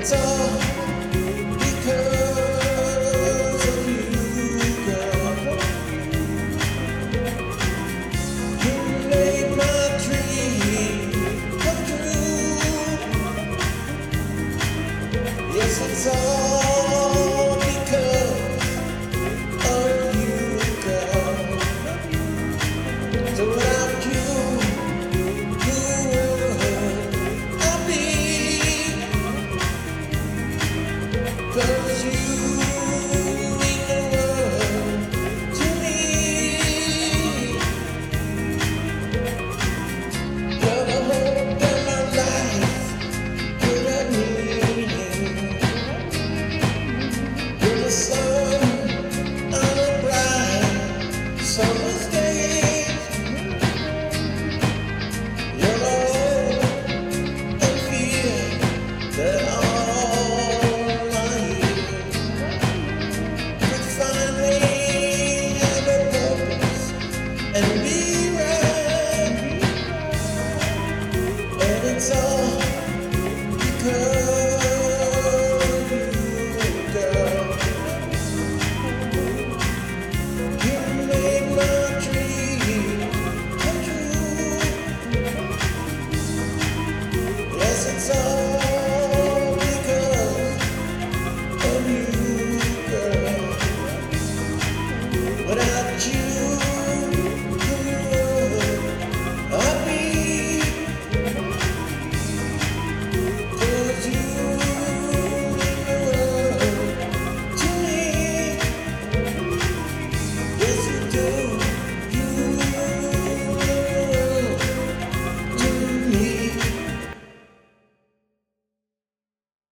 it's all because of you, girl. You made my dream come true. Yes, it's all because of you, girl. So without you, who would I be? 'Cause you mean the world to me. You're the hope that my life could have needed. You're the sun on a bright summer's day. You're the hope and fear that all my years could finally have a purpose and be right. And it's all because of you, girl. You made my dream come true. Yes, it's all because of you, girl. Without you,